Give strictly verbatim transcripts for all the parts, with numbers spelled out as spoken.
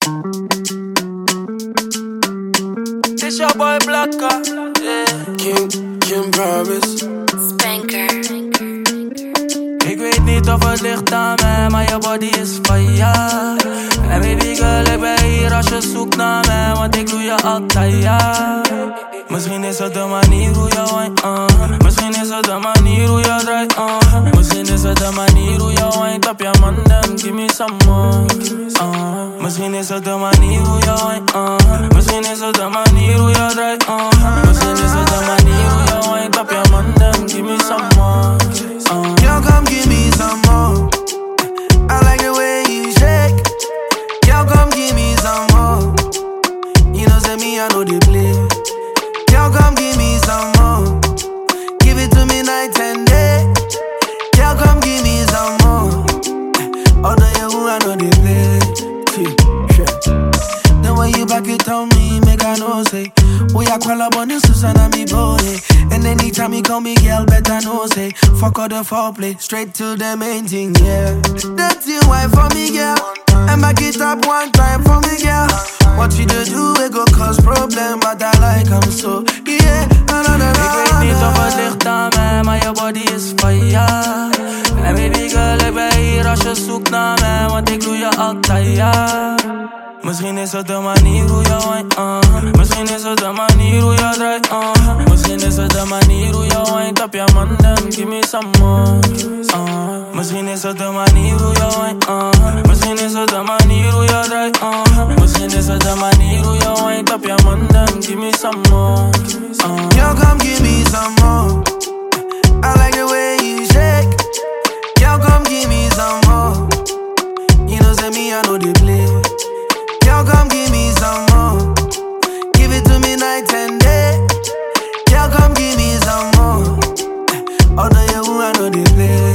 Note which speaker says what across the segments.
Speaker 1: It's your boy Blacka, yeah.
Speaker 2: Kim, Kim Promise.
Speaker 3: Spanker.
Speaker 1: Ik weet niet of het ligt aan mij, maar je body is fire. En baby girl, ik ben hier als je zoekt naar mij, want ik doe je altijd, ja. Misschien is het de manier hoe je wijnt, uh. Misschien is het de manier hoe je draait, uh. Misschien is het de manier hoe je wijnt op je man, then give me some more, uh. Misschien is het de manier hoe je wijnt, uh. Misschien is het de manier hoe je draait, uh. Misschien is het de manier hoe je wijnt op je man, then give me some more, uh.
Speaker 2: Girl, come give me some more. I like the way you shake. Girl, come give me some more. You know, say me, I know they play. Girl, come give me some more. Give it to me night and day. Girl, come give me some more. Although you, I know they play. The way you back it on me, make I know say. Boy, I call up on the Susanna, me boy. And anytime you call me girl, better know say. Fuck all the foreplay, straight to the main thing, yeah. That's you, why for me, girl. And back it up one time for me, girl. What you do, do, it go cause problem, but I like I'm so, yeah. Na, na, na, na,
Speaker 1: ik weet niet of het ligt aan mij, maar je body is fire. En baby girl, ik ben hier als je zoekt naar mij, want ik doe je altijd, ja. Misschien is het de manier hoe je wijnt, uh. Misschien is het de manier hoe je draait, uh. Misschien is het de manier hoe je wijnt op je man, then give me some more, uh. Misschien is het de manier hoe je wijnt, uh. Misschien is het de manier hoe je draait, uh. Misschien is het de manier hoe je wijnt op je man, then give me some more, uh.
Speaker 2: Girl, come give me some more. I like the way you shake. Girl, come give me some more. You know, say me, I know they play. Girl, come give me some more. Give it to me night and day. Girl, come give me some more. Although you, I know they play.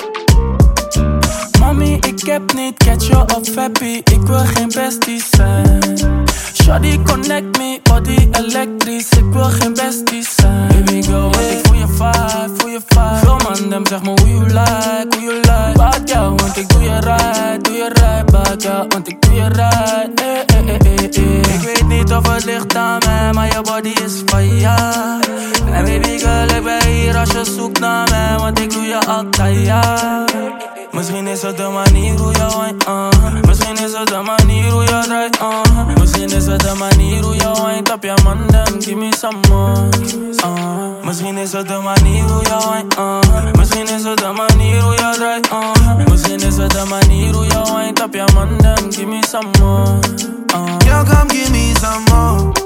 Speaker 1: Mami, ik heb niet ketchup of happy, ik wil geen besties zijn. Shawty connect me, body elektrisch, ik wil geen besties zijn. Baby girl, want ik voel je vibe, voel je vibe. Veel man dem zeg me hoe you like, hoe you like. Bad girl, want ik doe je right, doe je right. Bad girl, want ik doe je right, eh, eh, eh, eh, eh. Ik weet niet of het ligt aan mij, maar je body is fire. En baby girl, ik ben hier als je zoekt naar mij, want ik doe je altijd, ja. Misschien is het de manier hoe je wijnt, uh. Misschien is het de manier hoe je draait, uh. Misschien is het de manier hoe je wijnt op je man, then give me some more, uh. Misschien is het de manier hoe je wijnt, uh. Misschien is het de manier hoe je draait, uh. Misschien is het de manier hoe je wijnt op je man, then give me some more, uh.
Speaker 2: Girl, come give me some more.